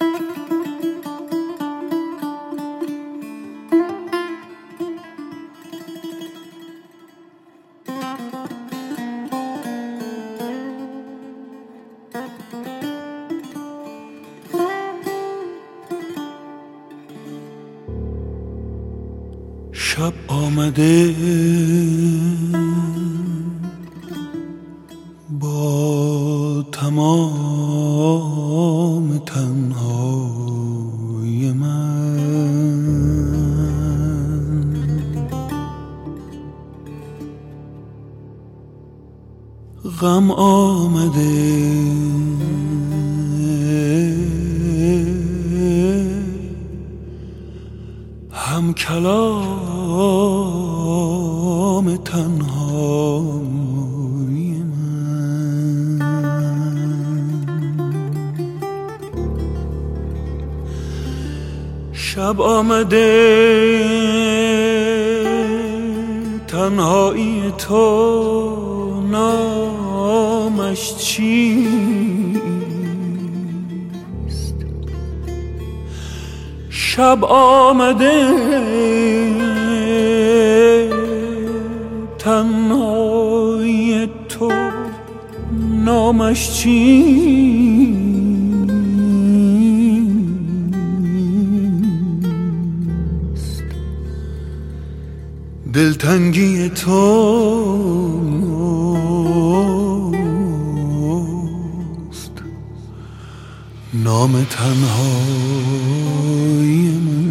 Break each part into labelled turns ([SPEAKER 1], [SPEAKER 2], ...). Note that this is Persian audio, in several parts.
[SPEAKER 1] شب آمده با تمام تنهایی من، غم آمده هم کلام تنهایی من. شب آمده تنهایی تو نامش چیست؟ شب آمده تنهایی تو نامش چیست؟ دلتنگی توست نام تنهایی من.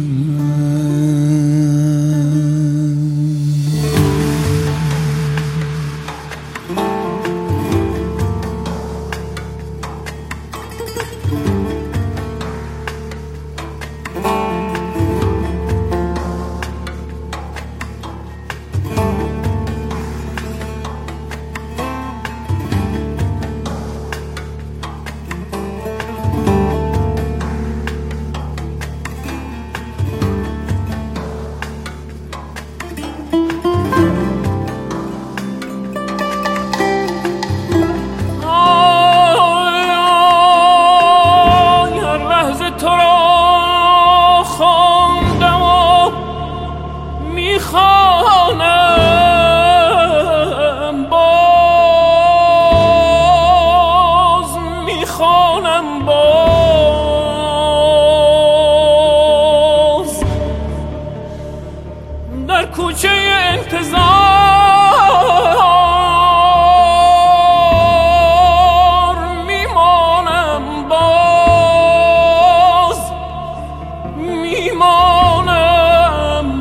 [SPEAKER 2] در کوچه انتظار میمانم، باز میمانم،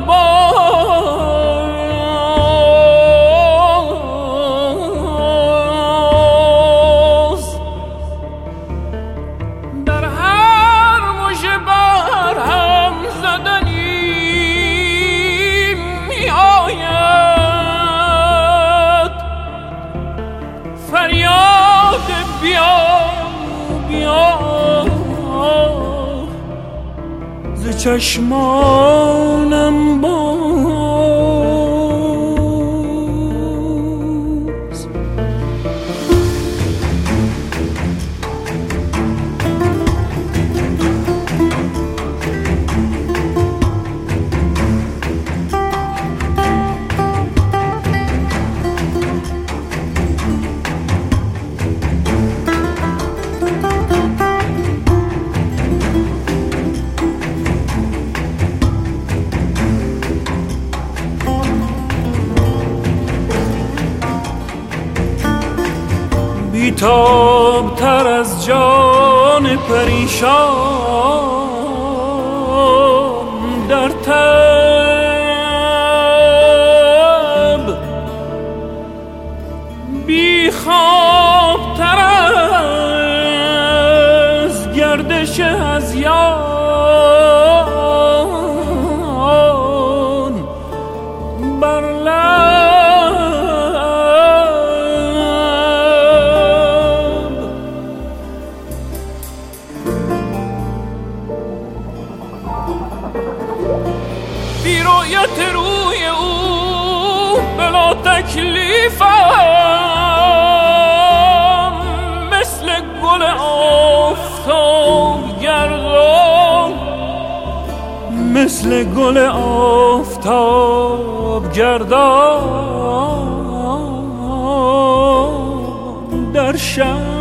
[SPEAKER 2] باز در هر مژه بر هم زدنی فریاد بیا بیا ز چشمانم باز. بیتاب تر از جان پریشان در تب، بی خواب تر از گردش هذیان بر لب. بی رؤیت روی او بلا تکلیفم
[SPEAKER 1] مثل گل آفتاب گردان در شب